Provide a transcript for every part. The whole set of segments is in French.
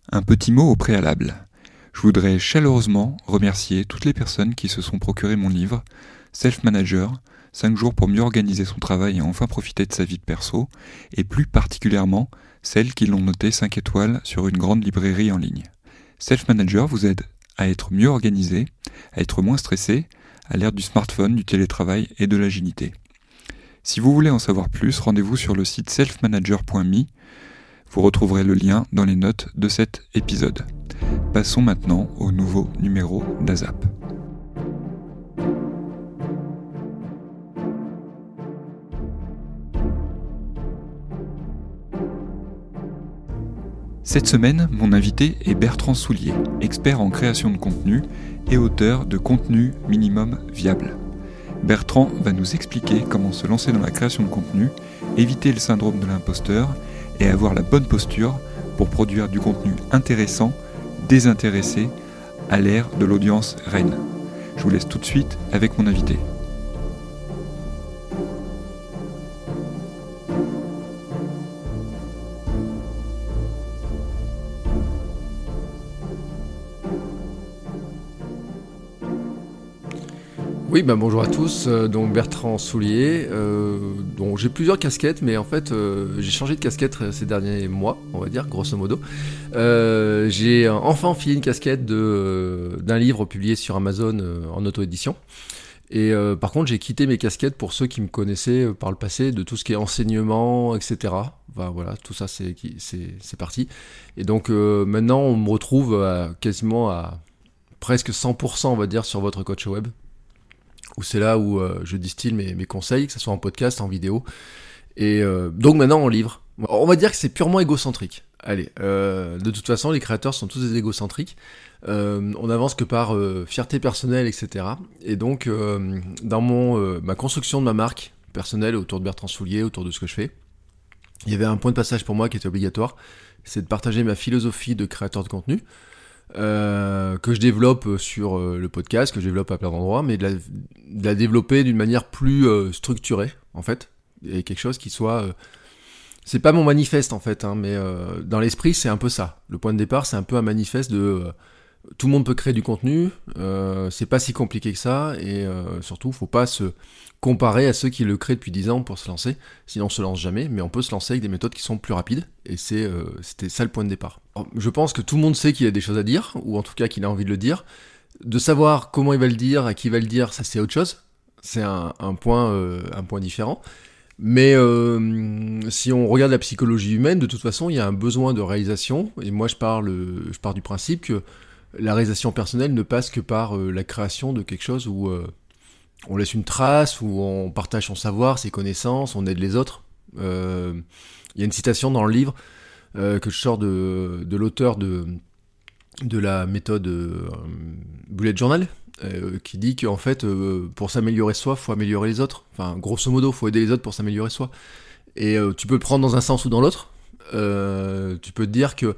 Un petit mot au préalable. Je voudrais chaleureusement remercier toutes les personnes qui se sont procuré mon livre Self Manager, 5 jours pour mieux organiser son travail et enfin profiter de sa vie de perso, et plus particulièrement celles qui l'ont noté 5 étoiles sur une grande librairie en ligne. Self Manager vous aide à être mieux organisé, à être moins stressé, à l'ère du smartphone, du télétravail et de l'agilité. Si vous voulez en savoir plus, rendez-vous sur le site selfmanager.me. Vous retrouverez le lien dans les notes de cet épisode. Passons maintenant au nouveau numéro d'ASAP. Cette semaine, mon invité est Bertrand Soulier, expert en création de contenu et auteur de Contenu Minimum Viable. Bertrand va nous expliquer comment se lancer dans la création de contenu, éviter le syndrome de l'imposteur et avoir la bonne posture pour produire du contenu intéressant, désintéressé, à l'ère de l'audience reine. Je vous laisse tout de suite avec mon invité. Oui, bonjour à tous, donc Bertrand Soulier, dont j'ai plusieurs casquettes, mais en fait j'ai changé de casquette ces derniers mois, on va dire, grosso modo. J'ai enfin enfilé une casquette d'un livre publié sur Amazon en auto-édition. Et par contre, j'ai quitté mes casquettes, pour ceux qui me connaissaient par le passé, de tout ce qui est enseignement, etc. Enfin, voilà, tout ça c'est parti. Et donc maintenant, on me retrouve quasiment à presque 100%, on va dire, sur votre coach web. Où c'est là où je distille mes conseils, que ce soit en podcast, en vidéo, et donc maintenant en livre. On va dire que c'est purement égocentrique. Allez, de toute façon, les créateurs sont tous des égocentriques. On avance que par fierté personnelle, etc. Et donc, dans ma construction de ma marque personnelle autour de Bertrand Soulier, autour de ce que je fais, il y avait un point de passage pour moi qui était obligatoire, c'est de partager ma philosophie de créateur de contenu, que je développe sur le podcast, que je développe à plein d'endroits, mais de la développer d'une manière plus structurée, en fait, et quelque chose qui soit... c'est pas mon manifeste, en fait, hein, mais dans l'esprit, c'est un peu ça. Le point de départ, c'est un peu un manifeste de... tout le monde peut créer du contenu, c'est pas si compliqué que ça, et surtout, faut pas se comparer à ceux qui le créent depuis 10 ans pour se lancer, sinon on se lance jamais, mais on peut se lancer avec des méthodes qui sont plus rapides, et c'était ça le point de départ. Alors, je pense que tout le monde sait qu'il a des choses à dire, ou en tout cas qu'il a envie de le dire. De savoir comment il va le dire, à qui il va le dire, ça c'est autre chose, c'est un point différent. Mais si on regarde la psychologie humaine, de toute façon, il y a un besoin de réalisation, et moi je pars du principe que la réalisation personnelle ne passe que par la création de quelque chose où on laisse une trace, où on partage son savoir, ses connaissances, on aide les autres. Il y a une citation dans le livre que je sors de l'auteur de la méthode Bullet Journal, qui dit qu'en fait, pour s'améliorer soi, faut améliorer les autres. Enfin, grosso modo, faut aider les autres pour s'améliorer soi. Et tu peux le prendre dans un sens ou dans l'autre. Tu peux te dire que...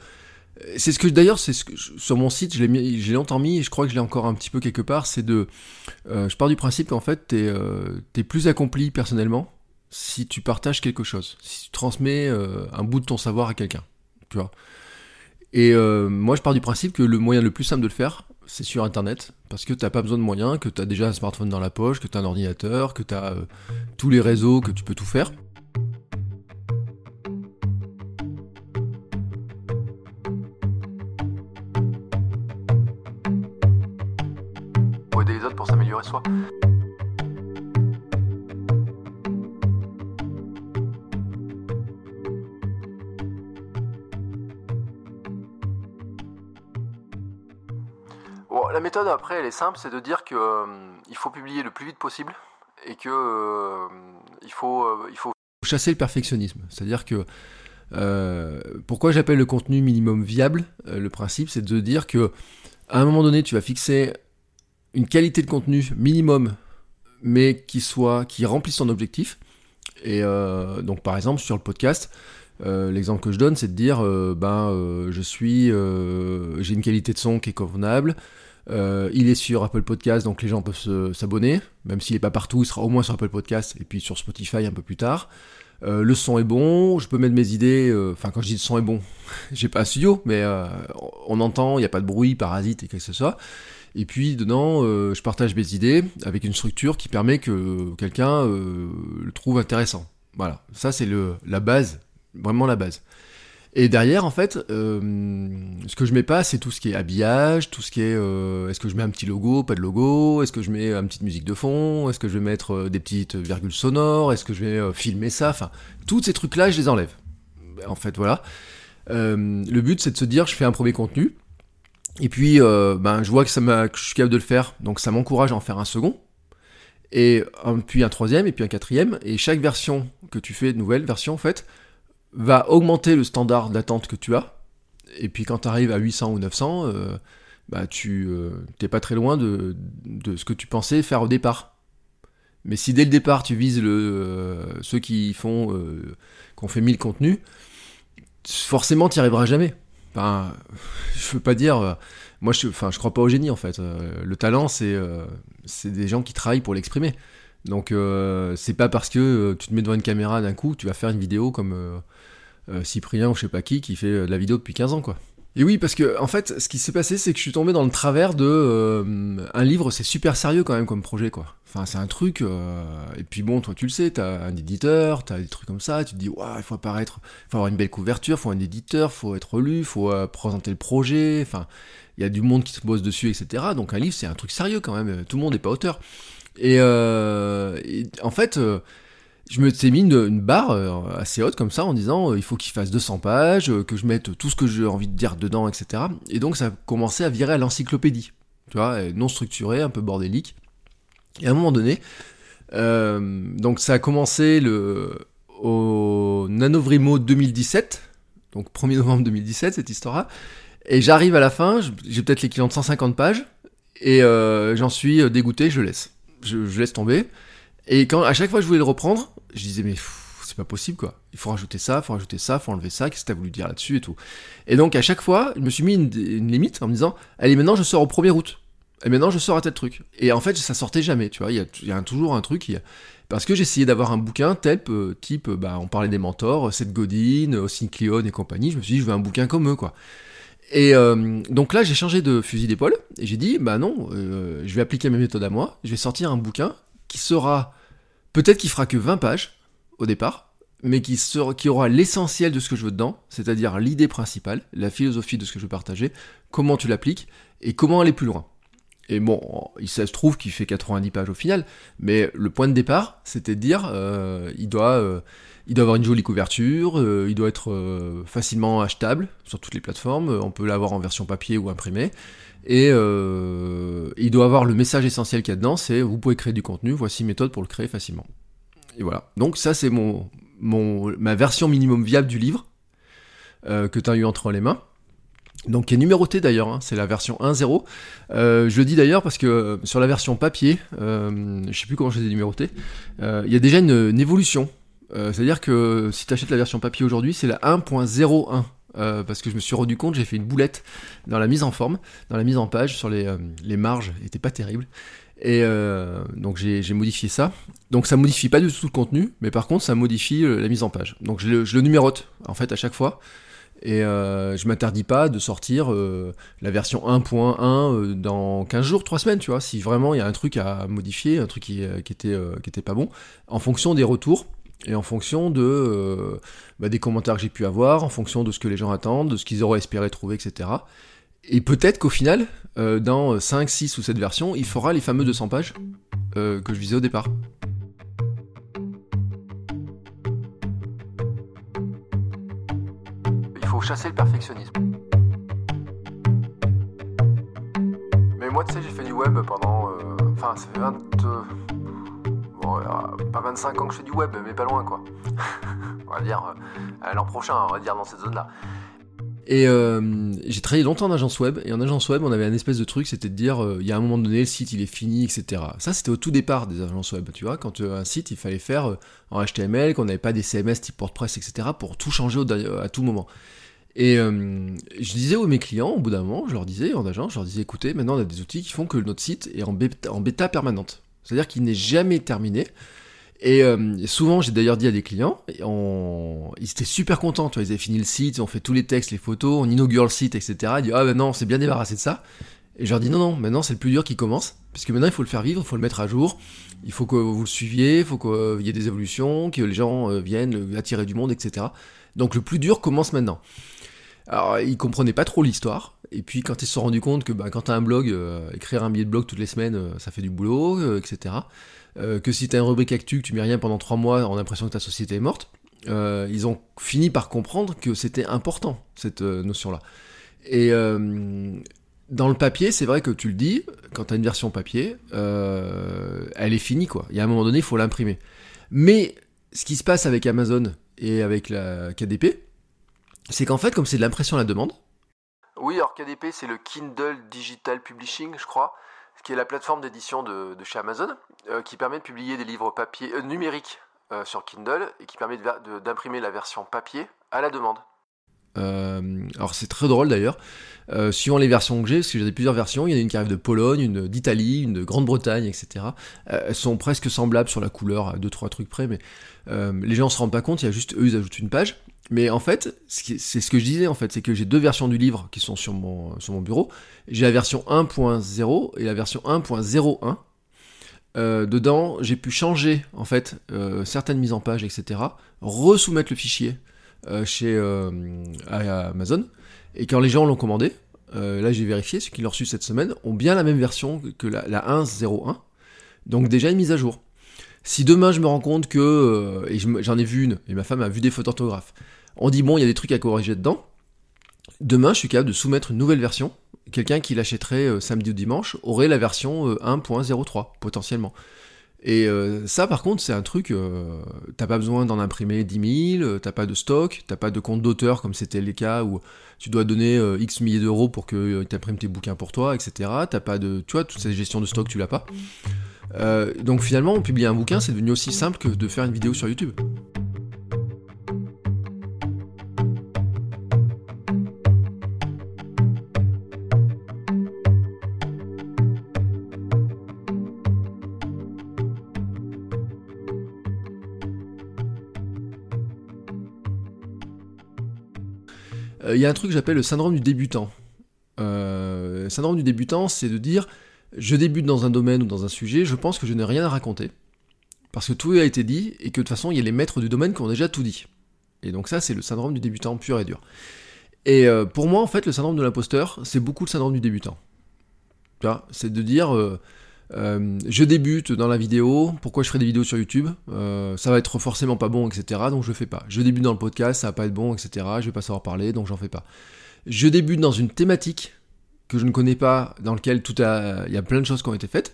sur mon site, j'ai longtemps mis, et je crois que je l'ai encore un petit peu quelque part, je pars du principe qu'en fait, t'es plus accompli personnellement si tu partages quelque chose, si tu transmets un bout de ton savoir à quelqu'un, tu vois. Et moi, je pars du principe que le moyen le plus simple de le faire, c'est sur Internet, parce que t'as pas besoin de moyens, que t'as déjà un smartphone dans la poche, que t'as un ordinateur, que t'as tous les réseaux, que tu peux tout faire. Pour aider les autres pour s'améliorer soi. Bon, la méthode après elle est simple, c'est de dire que il faut publier le plus vite possible et que il faut chasser le perfectionnisme. C'est-à-dire que pourquoi j'appelle le contenu minimum viable, le principe c'est de dire que à un moment donné tu vas fixer une qualité de contenu minimum, mais qui remplisse ton objectif. Et donc par exemple sur le podcast, l'exemple que je donne, c'est de dire j'ai une qualité de son qui est convenable. Il est sur Apple Podcast, donc les gens peuvent s'abonner, même s'il n'est pas partout, il sera au moins sur Apple Podcast et puis sur Spotify un peu plus tard. le son est bon, je peux mettre mes idées, enfin quand je dis le son est bon, j'ai pas un studio, mais on entend, il n'y a pas de bruit, parasite et quelque chose que ce soit. Et puis dedans, je partage mes idées avec une structure qui permet que quelqu'un le trouve intéressant. Voilà, ça c'est la base, vraiment la base. Et derrière, en fait, ce que je mets pas, c'est tout ce qui est habillage, tout ce qui est... est-ce que je mets un petit logo, pas de logo? Est-ce que je mets une petite musique de fond? Est-ce que je vais mettre des petites virgules sonores? Est-ce que je vais filmer ça? Enfin, tous ces trucs-là, je les enlève. En fait, voilà. Le but, c'est de se dire, je fais un premier contenu, et puis je vois que je suis capable de le faire, donc ça m'encourage à en faire un second, et puis un troisième, et puis un quatrième, et chaque version que tu fais, nouvelle version en fait, va augmenter le standard d'attente que tu as, et puis quand tu arrives à 800 ou 900, tu t'es pas très loin de ce que tu pensais faire au départ. Mais si dès le départ tu vises ceux qui ont fait 1000 contenus, forcément tu n'y arriveras jamais. Enfin, je veux pas dire... moi, je crois pas au génie, en fait. Le talent, c'est des gens qui travaillent pour l'exprimer. Donc, c'est pas parce que tu te mets devant une caméra d'un coup, tu vas faire une vidéo comme Cyprien ou je sais pas qui fait de la vidéo depuis 15 ans, quoi. Et oui, parce que, en fait, ce qui s'est passé, c'est que je suis tombé dans le travers de... un livre, c'est super sérieux, quand même, comme projet, quoi. Enfin, c'est un truc... et puis bon, toi, tu le sais, t'as un éditeur, t'as des trucs comme ça, tu te dis, waouh, il faut apparaître... faut avoir une belle couverture, faut un éditeur, faut être lu, faut présenter le projet, enfin... il y a du monde qui se bosse dessus, etc. Donc un livre, c'est un truc sérieux, quand même. Tout le monde n'est pas auteur. Et en fait... je me suis mis une barre assez haute comme ça en disant il faut qu'il fasse 200 pages, que je mette tout ce que j'ai envie de dire dedans, etc. Et donc ça a commencé à virer à l'encyclopédie, tu vois, non structuré, un peu bordélique. Et à un moment donné, donc ça a commencé au Nanovrimo 2017, donc 1er novembre 2017 cette histoire-là, et j'arrive à la fin, j'ai peut-être l'équivalent de 150 pages, et j'en suis dégoûté, je laisse tomber. Et quand à chaque fois que je voulais le reprendre, je disais mais c'est pas possible quoi. Il faut rajouter ça, faut enlever ça, qu'est-ce que t'as voulu dire là-dessus et tout. Et donc à chaque fois, je me suis mis une limite en me disant allez maintenant je sors au 1er août. Et maintenant je sors à tel truc. Et en fait ça sortait jamais, tu vois, il y a toujours un truc parce que j'essayais d'avoir un bouquin type on parlait des mentors, Seth Godin, Austin Kleon et compagnie, je me suis dit je veux un bouquin comme eux quoi. Et donc là j'ai changé de fusil d'épaule et j'ai dit non, je vais appliquer mes méthodes à moi, je vais sortir un bouquin qui sera, peut-être qu'il fera que 20 pages au départ, mais qui aura l'essentiel de ce que je veux dedans, c'est-à-dire l'idée principale, la philosophie de ce que je veux partager, comment tu l'appliques, et comment aller plus loin. Et bon, il se trouve qu'il fait 90 pages au final, mais le point de départ, c'était de dire, il doit avoir une jolie couverture, il doit être facilement achetable sur toutes les plateformes, on peut l'avoir en version papier ou imprimée, et il doit avoir le message essentiel qu'il y a dedans, c'est vous pouvez créer du contenu, voici une méthode pour le créer facilement. Et voilà, donc ça c'est ma version minimum viable du livre que tu as eu entre les mains, donc qui est numérotée d'ailleurs, hein, c'est la version 1.0. Je le dis d'ailleurs parce que sur la version papier, je sais plus comment je les ai numérotées, il y a déjà une évolution, c'est-à-dire que si tu achètes la version papier aujourd'hui, c'est la 1.01. Parce que je me suis rendu compte, j'ai fait une boulette dans la mise en forme, dans la mise en page, sur les marges, étaient pas terribles. Et donc j'ai modifié ça. Donc ça modifie pas du tout le contenu, mais par contre ça modifie la mise en page. Donc je le numérote en fait à chaque fois. Et je m'interdis pas de sortir la version 1.1 dans 15 jours, 3 semaines, tu vois, si vraiment il y a un truc à modifier, un truc qui était pas bon, en fonction des retours. Et en fonction des commentaires que j'ai pu avoir, en fonction de ce que les gens attendent, de ce qu'ils auraient espéré trouver, etc. Et peut-être qu'au final, dans 5, 6 ou 7 versions, il fera les fameux 200 pages que je visais au départ. Il faut chasser le perfectionnisme. Mais moi, tu sais, j'ai fait du web pendant... ça fait pas 25 ans que je fais du web, mais pas loin, quoi. On va dire, l'an prochain, on va dire, dans cette zone-là. Et j'ai travaillé longtemps en agence web, et en agence web, on avait un espèce de truc, c'était de dire, il y a un moment donné, le site, il est fini, etc. Ça, c'était au tout départ des agences web, tu vois, quand un site, il fallait faire en HTML, qu'on n'avait pas des CMS type WordPress, etc., pour tout changer à tout moment. Et je disais aux mes clients, au bout d'un moment, je leur disais, en agence, écoutez, maintenant, on a des outils qui font que notre site est en bêta permanente. C'est-à-dire qu'il n'est jamais terminé, Et souvent, j'ai d'ailleurs dit à des clients, ils étaient super contents, tu vois, ils avaient fini le site, on fait tous les textes, les photos, on inaugure le site, etc. Ils disent, ah ben non, on s'est bien débarrassé de ça. Et je leur dis, non, maintenant c'est le plus dur qui commence, parce que maintenant il faut le faire vivre, il faut le mettre à jour, il faut que vous le suiviez, il faut qu'il y ait des évolutions, que les gens viennent attirer du monde, etc. Donc le plus dur commence maintenant. Alors, ils comprenaient pas trop l'histoire, et puis quand ils se sont rendus compte que quand t'as un blog, écrire un billet de blog toutes les semaines, ça fait du boulot, etc. Que si t'as une rubrique actu, que tu mets rien pendant 3 mois, on a l'impression que ta société est morte, ils ont fini par comprendre que c'était important, cette notion-là. Et dans le papier, c'est vrai que tu le dis, quand t'as une version papier, elle est finie, quoi. Il y a un moment donné, il faut l'imprimer. Mais ce qui se passe avec Amazon et avec la KDP, c'est qu'en fait, comme c'est de l'impression à la demande... Oui, alors KDP, c'est le Kindle Digital Publishing, je crois, qui est la plateforme d'édition de chez Amazon, qui permet de publier des livres papier numériques sur Kindle, et qui permet d'imprimer la version papier à la demande. Alors c'est très drôle d'ailleurs, suivant les versions que j'ai, parce que j'ai plusieurs versions, il y en a une qui arrive de Pologne, une d'Italie, une de Grande-Bretagne, etc. Elles sont presque semblables sur la couleur, à 2-3 trucs près, mais les gens se rendent pas compte, il y a juste eux, ils ajoutent une page. Mais en fait, c'est ce que je disais, en fait, c'est que j'ai 2 versions du livre qui sont sur mon bureau. J'ai la version 1.0 et la version 1.01. Dedans, j'ai pu changer, en fait, certaines mises en page, etc. Resoumettre le fichier chez à Amazon. Et quand les gens l'ont commandé, là j'ai vérifié, ceux qui l'ont reçu cette semaine ont bien la même version que la 1.01. Donc déjà une mise à jour. Si demain je me rends compte que, et j'en ai vu une, et ma femme a vu des fautes d'orthographe, on dit bon, il y a des trucs à corriger dedans, demain je suis capable de soumettre une nouvelle version. Quelqu'un qui l'achèterait samedi ou dimanche aurait la version 1.03 potentiellement. Et ça par contre c'est un truc, t'as pas besoin d'en imprimer 10 000, t'as pas de stock, t'as pas de compte d'auteur comme c'était les cas où tu dois donner X milliers d'euros pour que t'imprimes tes bouquins pour toi, etc. T'as pas de, tu vois, toute cette gestion de stock tu l'as pas. Donc finalement publier un bouquin c'est devenu aussi simple que de faire une vidéo sur YouTube. Il y a un truc que j'appelle le syndrome du débutant. Le syndrome du débutant, c'est de dire je débute dans un domaine ou dans un sujet, je pense que je n'ai rien à raconter. Parce que tout a été dit, et que de toute façon, il y a les maîtres du domaine qui ont déjà tout dit. Et donc ça, c'est le syndrome du débutant pur et dur. Et pour moi, en fait, le syndrome de l'imposteur, c'est beaucoup le syndrome du débutant. Tu vois, c'est de dire je débute dans la vidéo, pourquoi je ferai des vidéos sur YouTube, ça va être forcément pas bon, etc. Donc je le fais pas. Je débute dans le podcast, ça va pas être bon, etc. Je vais pas savoir parler, donc j'en fais pas. Je débute dans une thématique que je ne connais pas, dans lequel il y a plein de choses qui ont été faites.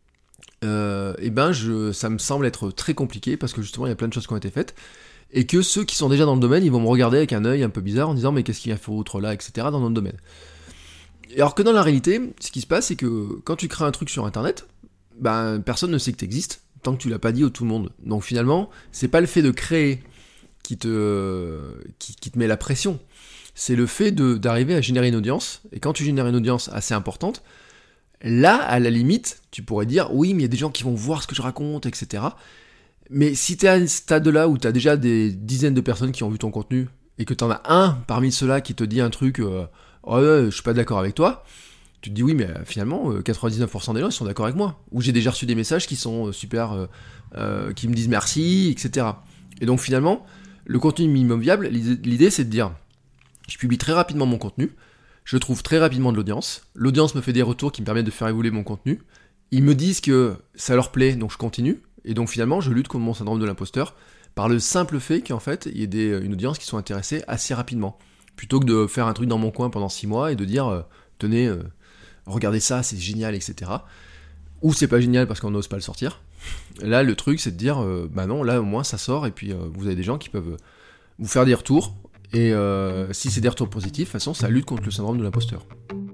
Et ben ça me semble être très compliqué parce que justement il y a plein de choses qui ont été faites et que ceux qui sont déjà dans le domaine ils vont me regarder avec un œil un peu bizarre en disant mais qu'est-ce qu'il vient foutre là, etc. dans notre domaine. Et alors que dans la réalité, ce qui se passe c'est que quand tu crées un truc sur internet, ben personne ne sait que t'existes tant que tu l'as pas dit à tout le monde. Donc finalement c'est pas le fait de créer qui te met la pression, c'est le fait d'arriver à générer une audience, et quand tu génères une audience assez importante, là, à la limite, tu pourrais dire, oui, mais il y a des gens qui vont voir ce que je raconte, etc. Mais si t'es à un stade-là où t'as déjà des dizaines de personnes qui ont vu ton contenu, et que t'en as un parmi ceux-là qui te dit un truc, oh, je suis pas d'accord avec toi, tu te dis, oui, mais finalement, 99% des gens, ils sont d'accord avec moi. Ou j'ai déjà reçu des messages qui sont super, qui me disent merci, etc. Et donc finalement, le contenu minimum viable, l'idée c'est de dire, je publie très rapidement mon contenu, je trouve très rapidement de l'audience me fait des retours qui me permettent de faire évoluer mon contenu, ils me disent que ça leur plaît, donc je continue, et donc finalement je lutte contre mon syndrome de l'imposteur, par le simple fait qu'en fait, il y ait une audience qui soit intéressée assez rapidement, plutôt que de faire un truc dans mon coin pendant 6 mois, et de dire, tenez, regardez ça, c'est génial, etc. Ou c'est pas génial parce qu'on n'ose pas le sortir. Là, le truc, c'est de dire, bah non, là au moins ça sort, et puis vous avez des gens qui peuvent vous faire des retours, et si c'est des retours positifs, de toute façon, ça lutte contre le syndrome de l'imposteur.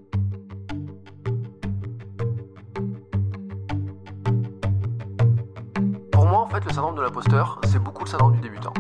Pour moi, en fait, le syndrome de l'imposteur, c'est beaucoup le syndrome du débutant.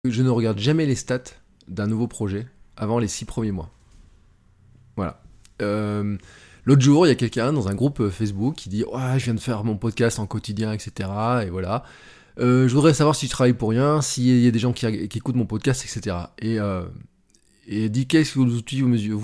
je ne regarde jamais les stats d'un nouveau projet avant les 6 premiers mois. Voilà. L'autre jour, il y a quelqu'un dans un groupe Facebook qui dit « Ouais, je viens de faire mon podcast en quotidien, etc. » Et voilà. Je voudrais savoir si je travaille pour rien, s'il y a des gens qui écoutent mon podcast, etc. Et il dit « Qu'est-ce que vous utilisez ?»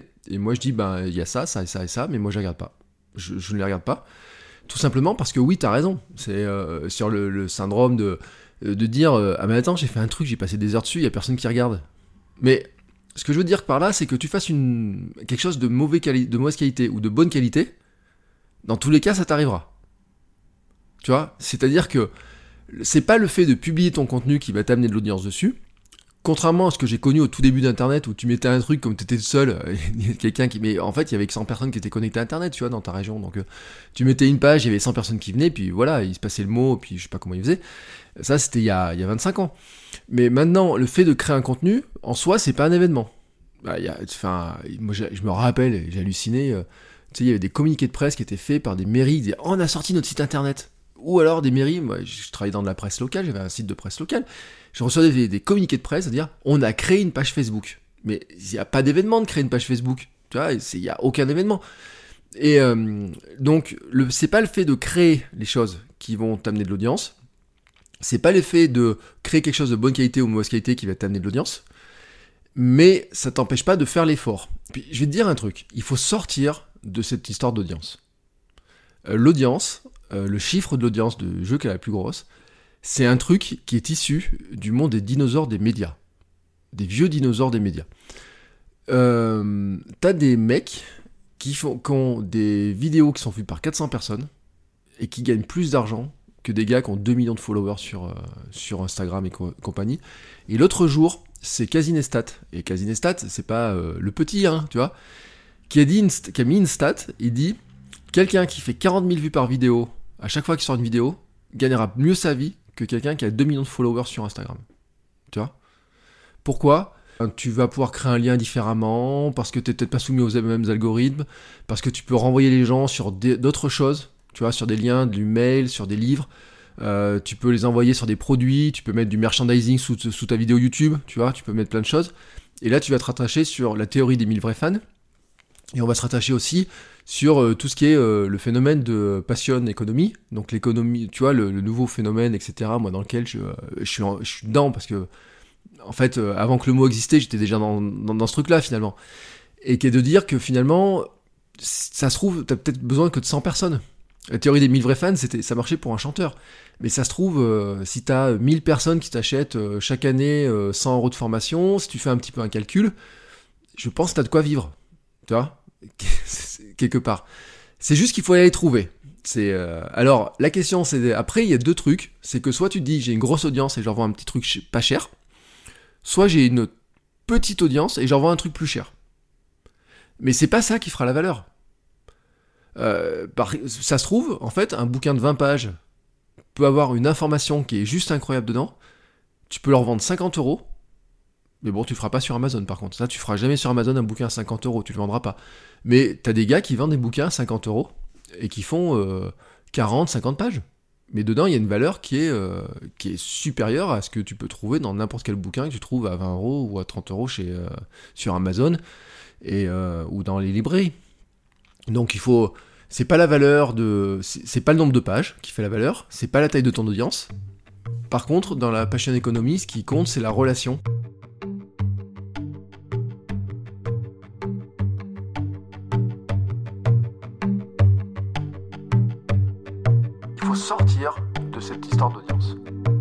Et moi, je dis « Ben, il y a ça, ça et ça et ça, mais moi, je ne les regarde pas. Je ne les regarde pas. » Tout simplement parce que oui, t'as raison. C'est sur le syndrome de dire ah mais attends, j'ai fait un truc, j'ai passé des heures dessus, il y a personne qui regarde. Mais ce que je veux dire par là, c'est que tu fasses quelque chose de mauvaise qualité ou de bonne qualité, dans tous les cas, ça t'arrivera. Tu vois, c'est-à-dire que c'est pas le fait de publier ton contenu qui va t'amener de l'audience dessus. Contrairement à ce que j'ai connu au tout début d'Internet, où tu mettais un truc comme t'étais seul, il y a quelqu'un qui... Mais en fait, il y avait que 100 personnes qui étaient connectées à Internet, tu vois, dans ta région. Donc, tu mettais une page, il y avait 100 personnes qui venaient, puis voilà, il se passait le mot, puis je sais pas comment ils faisaient. Ça, c'était il y a 25 ans. Mais maintenant, le fait de créer un contenu, en soi, c'est pas un événement. Bah, moi, je me rappelle, j'ai halluciné, tu sais, il y avait des communiqués de presse qui étaient faits par des mairies, ils disaient « Oh, on a sorti notre site Internet !» Ou alors des mairies, moi, je travaillais dans de la presse locale, j'avais un site de presse locale, je recevais des communiqués de presse à dire on a créé une page Facebook. Mais il n'y a pas d'événement de créer une page Facebook. Tu vois, il n'y a aucun événement. Et donc, c'est pas le fait de créer les choses qui vont t'amener de l'audience. C'est pas le fait de créer quelque chose de bonne qualité ou mauvaise qualité qui va t'amener de l'audience. Mais ça t'empêche pas de faire l'effort. Puis, je vais te dire un truc. Il faut sortir de cette histoire d'audience. L'audience, le chiffre de l'audience de jeu qui est la plus grosse, c'est un truc qui est issu du monde des dinosaures des médias. Des vieux dinosaures des médias. T'as des mecs qui ont des vidéos qui sont vues par 400 personnes et qui gagnent plus d'argent que des gars qui ont 2 millions de followers sur Instagram et compagnie. Et l'autre jour, c'est Casinestat. Et Casinestat, c'est pas le petit, hein, tu vois, qui a mis une stat, il dit quelqu'un qui fait 40 000 vues par vidéo à chaque fois qu'il sort une vidéo gagnera mieux sa vie que quelqu'un qui a 2 millions de followers sur Instagram. Tu vois ? Pourquoi ? Tu vas pouvoir créer un lien différemment, parce que tu n'es peut-être pas soumis aux mêmes algorithmes, parce que tu peux renvoyer les gens sur d'autres choses, tu vois, sur des liens, du mail, sur des livres, tu peux les envoyer sur des produits, tu peux mettre du merchandising sous ta vidéo YouTube, tu vois, tu peux mettre plein de choses. Et là, tu vas te rattacher sur la théorie des 1000 vrais fans, et on va se rattacher aussi sur tout ce qui est le phénomène de passion économie, donc l'économie, tu vois, le nouveau phénomène, etc., moi, dans lequel je suis dedans, parce que en fait, avant que le mot existait, j'étais déjà dans ce truc-là, finalement. Et qui est de dire que, finalement, ça se trouve, t'as peut-être besoin que de 100 personnes. La théorie des 1000 vrais fans, ça marchait pour un chanteur. Mais ça se trouve, si t'as 1000 personnes qui t'achètent chaque année 100 euros de formation, si tu fais un petit peu un calcul, je pense que t'as de quoi vivre. Tu vois ? Quelque part. C'est juste qu'il faut aller les trouver. Alors, la question, c'est... Après, il y a 2 trucs. C'est que soit tu te dis, j'ai une grosse audience et j'envoie un petit truc pas cher, soit j'ai une petite audience et j'envoie un truc plus cher. Mais c'est pas ça qui fera la valeur. Ça se trouve, en fait, un bouquin de 20 pages peut avoir une information qui est juste incroyable dedans. Tu peux leur vendre 50 euros. Mais bon, tu le feras pas sur Amazon, par contre. Ça, tu feras jamais sur Amazon un bouquin à 50 euros. Tu le vendras pas. Mais t'as des gars qui vendent des bouquins à 50 euros et qui font 40, 50 pages. Mais dedans, il y a une valeur qui est supérieure à ce que tu peux trouver dans n'importe quel bouquin que tu trouves à 20 euros ou à 30 euros sur Amazon ou dans les librairies. Donc, c'est pas la valeur c'est pas le nombre de pages qui fait la valeur, c'est pas la taille de ton audience. Par contre, dans la passion economy, ce qui compte, c'est la relation. Il faut sortir de cette histoire d'audience.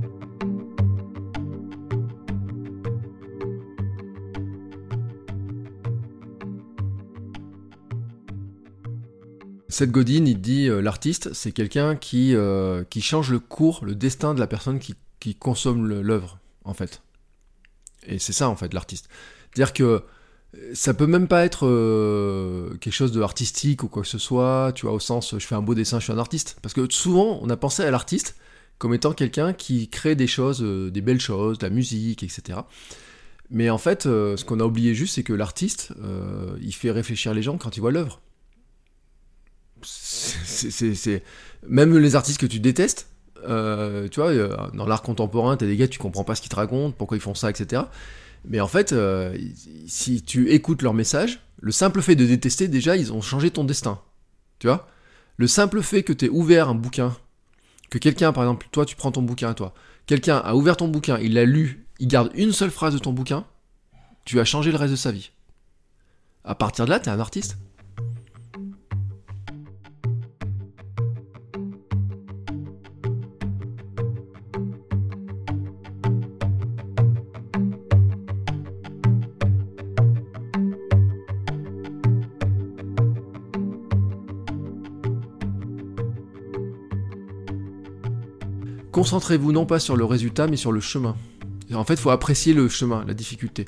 Seth Godin, il dit l'artiste, c'est quelqu'un qui change le destin de la personne qui consomme l'œuvre, en fait. Et c'est ça, en fait, l'artiste. C'est-à-dire que ça peut même pas être quelque chose de artistique ou quoi que ce soit, tu vois, au sens je fais un beau dessin, je suis un artiste. Parce que souvent, on a pensé à l'artiste comme étant quelqu'un qui crée des choses, des belles choses, de la musique, etc. Mais en fait, ce qu'on a oublié juste, c'est que l'artiste, il fait réfléchir les gens quand ils voient l'œuvre. Même les artistes que tu détestes, tu vois, dans l'art contemporain, t'as des gars, tu comprends pas ce qu'ils te racontent, pourquoi ils font ça, etc. Mais en fait, si tu écoutes leurs messages, le simple fait de détester, déjà, ils ont changé ton destin. Tu vois ? Le simple fait que t'aies ouvert un bouquin, que quelqu'un, par exemple, toi, tu prends ton bouquin à toi, quelqu'un a ouvert ton bouquin, il l'a lu, il garde une seule phrase de ton bouquin, tu as changé le reste de sa vie. À partir de là, t'es un artiste. Concentrez-vous non pas sur le résultat, mais sur le chemin. En fait, il faut apprécier le chemin, la difficulté.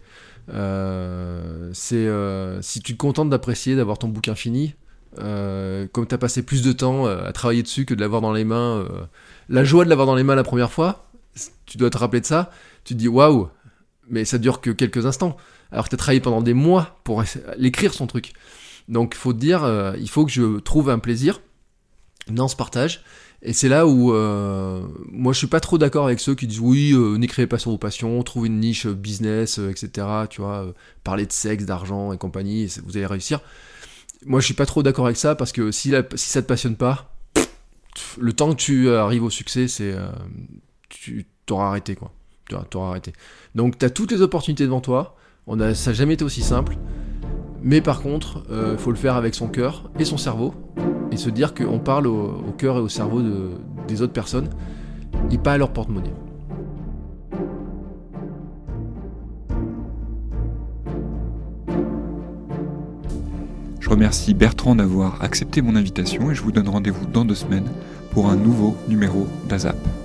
Si tu te contentes d'apprécier, d'avoir ton bouquin fini, comme tu as passé plus de temps à travailler dessus que de l'avoir dans les mains, la joie de l'avoir dans les mains la première fois, tu dois te rappeler de ça, tu te dis waouh, mais ça dure que quelques instants, alors que tu as travaillé pendant des mois pour l'écrire son truc. Donc, il faut te dire, il faut que je trouve un plaisir dans ce partage. Et c'est là où moi je suis pas trop d'accord avec ceux qui disent oui, n'écrivez pas sur vos passions, trouvez une niche business, etc. Tu vois, parler de sexe, d'argent et compagnie, et vous allez réussir. Moi je suis pas trop d'accord avec ça parce que si ça te passionne pas, le temps que tu arrives au succès, tu t'auras arrêté quoi. T'auras arrêté. Donc t'as toutes les opportunités devant toi. Ça n'a jamais été aussi simple. Mais par contre, faut le faire avec son cœur et son cerveau. Et se dire qu'on parle au cœur et au cerveau des autres personnes et pas à leur porte-monnaie. Je remercie Bertrand d'avoir accepté mon invitation et je vous donne rendez-vous dans 2 semaines pour un nouveau numéro d'ASAP.